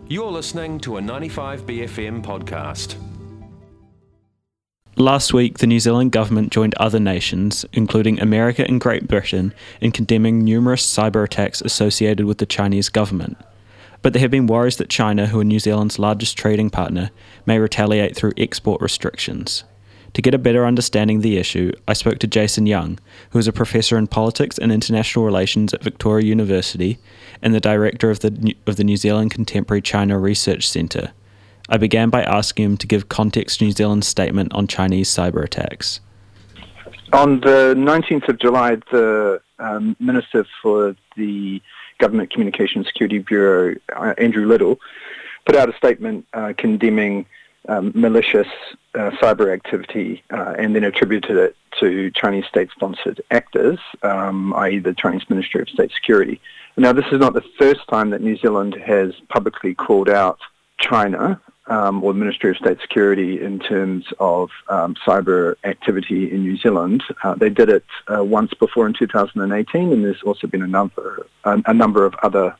You're listening to a 95BFM podcast. Last week, the New Zealand government joined other nations, including America and Great Britain, in condemning numerous cyber attacks associated with the Chinese government. But there have been worries that China, who are New Zealand's largest trading partner, may retaliate through export restrictions. To get a better understanding of the issue, I spoke to Jason Young, who is a professor in politics and international relations at Victoria University and the director of the New Zealand Contemporary China Research Centre. I began by asking him to give context to New Zealand's statement on Chinese cyber attacks. On the 19th of July, the Minister for the Government Communications Security Bureau, Andrew Little, put out a statement condemning malicious cyber activity and then attributed it to Chinese state-sponsored actors, i.e. the Chinese Ministry of State Security. Now, this is not the first time that New Zealand has publicly called out China or the Ministry of State Security in terms of cyber activity in New Zealand. They did it once before in 2018, and there's also been a number of other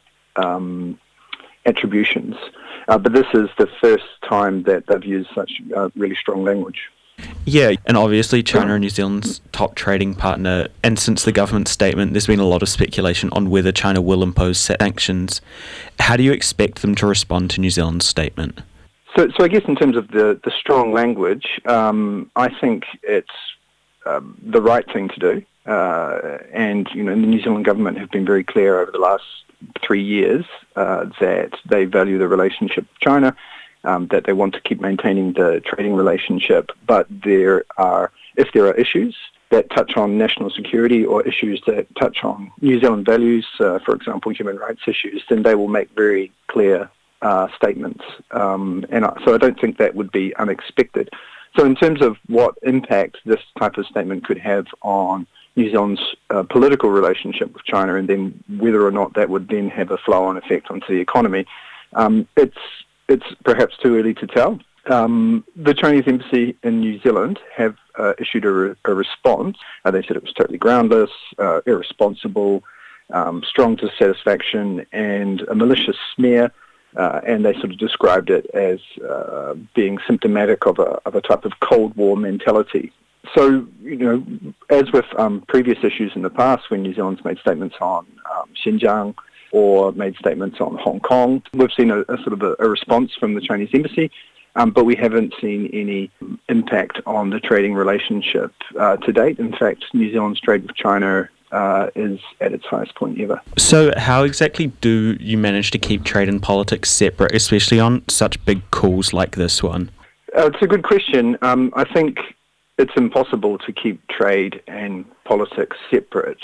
attributions. But this is the first time that they've used such really strong language. Yeah, and obviously China are New Zealand's top trading partner, and since the government statement, there's been a lot of speculation on whether China will impose sanctions. How do you expect them to respond to New Zealand's statement? So I guess in terms of the strong language, I think it's the right thing to do. And, the New Zealand government have been very clear over the last 3 years that they value the relationship with China, that they want to keep maintaining the trading relationship. But if there are issues that touch on national security or issues that touch on New Zealand values, for example, human rights issues, then they will make very clear statements. So I don't think that would be unexpected. So in terms of what impact this type of statement could have on New Zealand's political relationship with China, and then whether or not that would then have a flow-on effect onto the economy, it's perhaps too early to tell. The Chinese embassy in New Zealand have issued a response. They said it was totally groundless, irresponsible, strong dissatisfaction, and a malicious smear. And they sort of described it as being symptomatic of a type of Cold War mentality. So, as with previous issues in the past, when New Zealand's made statements on Xinjiang or made statements on Hong Kong, we've seen a sort of a response from the Chinese embassy, but we haven't seen any impact on the trading relationship to date. In fact, New Zealand's trade with China is at its highest point ever. So how exactly do you manage to keep trade and politics separate, especially on such big calls like this one? It's a good question. I think it's impossible to keep trade and politics separate.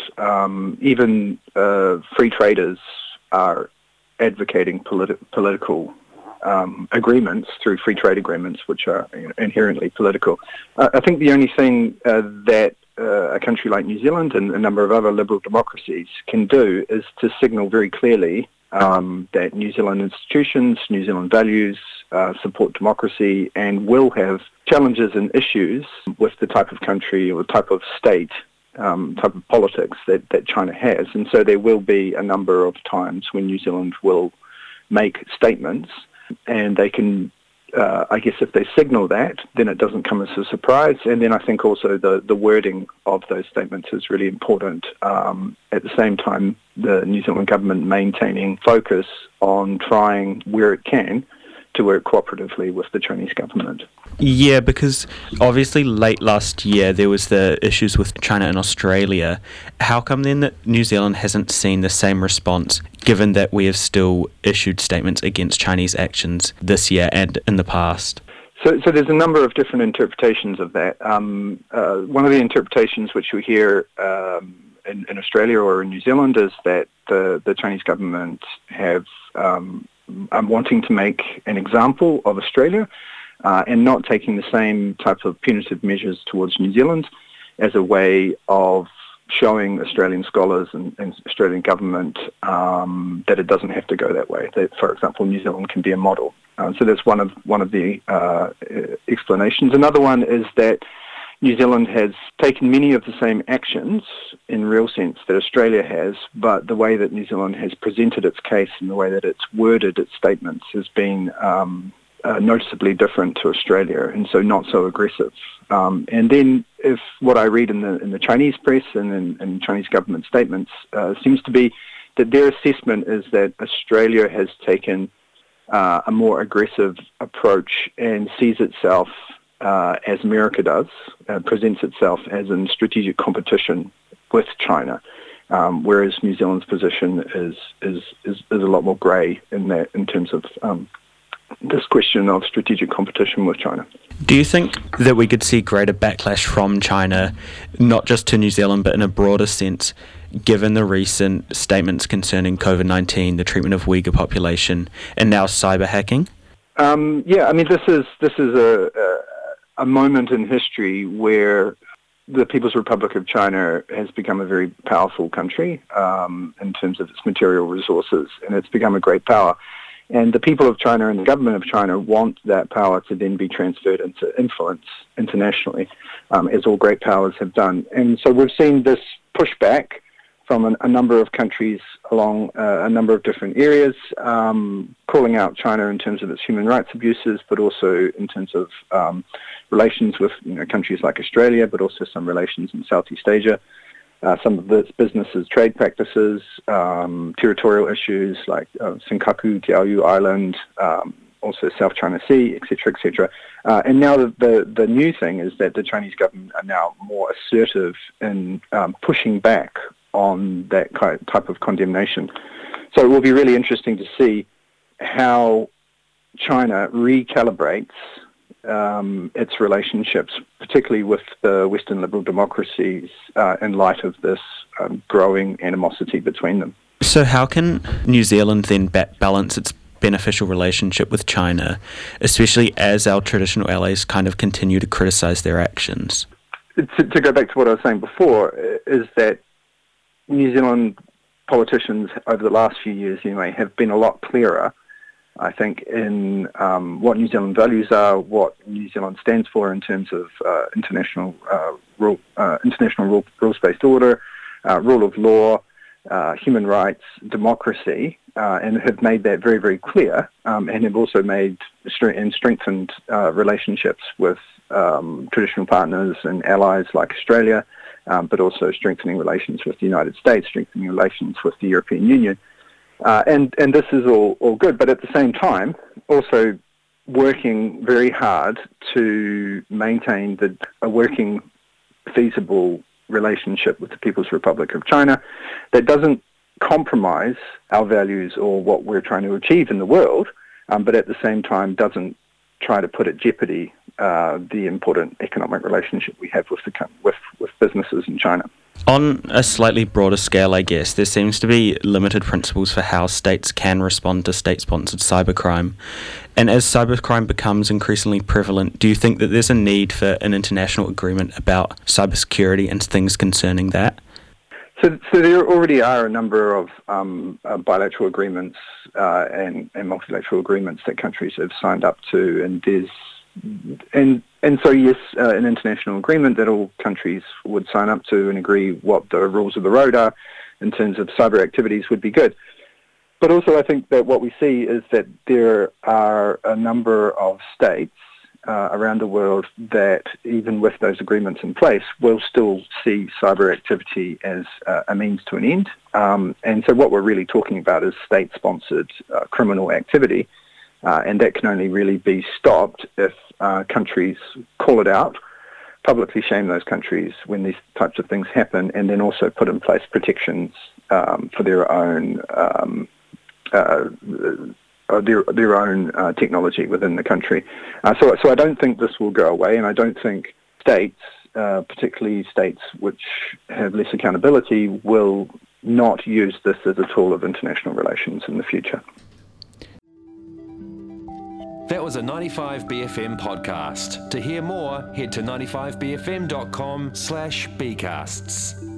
Even free traders are advocating political agreements through free trade agreements, which are inherently political. I think the only thing that a country like New Zealand and a number of other liberal democracies can do is to signal very clearly that New Zealand institutions, New Zealand values support democracy and will have challenges and issues with the type of country or type of state, type of politics that China has. And so there will be a number of times when New Zealand will make statements, and they can I guess if they signal that, then it doesn't come as a surprise. And then I think also the wording of those statements is really important. At the same time, the New Zealand government maintaining focus on trying, where it can, to work cooperatively with the Chinese government. Yeah, because obviously late last year there was the issues with China and Australia. How come then that New Zealand hasn't seen the same response, given that we have still issued statements against Chinese actions this year and in the past? So there's a number of different interpretations of that. One of the interpretations which we hear in Australia or in New Zealand is that the Chinese government have wanting to make an example of Australia and not taking the same type of punitive measures towards New Zealand as a way of showing Australian scholars and Australian government that it doesn't have to go that way. That, for example, New Zealand can be a model. So that's one of the explanations. Another one is that New Zealand has taken many of the same actions in real sense that Australia has, but the way that New Zealand has presented its case and the way that it's worded its statements has been noticeably different to Australia, and so not so aggressive. And then, if what I read in the Chinese press and in Chinese government statements seems to be that their assessment is that Australia has taken a more aggressive approach and sees itself as America does, presents itself as in strategic competition with China, whereas New Zealand's position is a lot more grey in terms of this question of strategic competition with China. Do you think that we could see greater backlash from China, not just to New Zealand, but in a broader sense, given the recent statements concerning COVID-19, the treatment of Uyghur population, and now cyber hacking? Yeah, I mean, this is a moment in history where the People's Republic of China has become a very powerful country in terms of its material resources, and it's become a great power. And the people of China and the government of China want that power to then be transferred into influence internationally, as all great powers have done. And so we've seen this pushback from a number of countries along a number of different areas, calling out China in terms of its human rights abuses, but also in terms of relations with countries like Australia, but also some relations in Southeast Asia. Some of its businesses' trade practices, territorial issues like Senkaku, Diaoyu Island, also South China Sea, etc., etc. And now the new thing is that the Chinese government are now more assertive in pushing back on that type of condemnation. So it will be really interesting to see how China recalibrates its relationships, particularly with the Western liberal democracies, in light of this growing animosity between them. So how can New Zealand then balance its beneficial relationship with China, especially as our traditional allies kind of continue to criticise their actions? To go back to what I was saying before, is that New Zealand politicians over the last few years, have been a lot clearer, I think, in what New Zealand values are, what New Zealand stands for in terms of international rules-based order, rule of law, human rights, democracy, and have made that very, very clear, and have also made and strengthened relationships with traditional partners and allies like Australia, but also strengthening relations with the United States, strengthening relations with the European Union. And this is all good, but at the same time, also working very hard to maintain a working, feasible relationship with the People's Republic of China that doesn't compromise our values or what we're trying to achieve in the world, but at the same time doesn't try to put at jeopardy the important economic relationship we have with businesses in China. On a slightly broader scale, I guess, there seems to be limited principles for how states can respond to state-sponsored cybercrime. And as cybercrime becomes increasingly prevalent, do you think that there's a need for an international agreement about cybersecurity and things concerning that? So there already are a number of bilateral agreements and multilateral agreements that countries have signed up to, and so yes, an international agreement that all countries would sign up to and agree what the rules of the road are in terms of cyber activities would be good. But also I think that what we see is that there are a number of states around the world that, even with those agreements in place, will still see cyber activity as a means to an end. And so what we're really talking about is state-sponsored criminal activity, and that can only really be stopped if countries call it out, publicly shame those countries when these types of things happen, and then also put in place protections for their own technology within the country. So I don't think this will go away, and I don't think states, particularly states which have less accountability, will not use this as a tool of international relations in the future. That was a 95BFM podcast. To hear more, head to 95bfm.com/bcasts.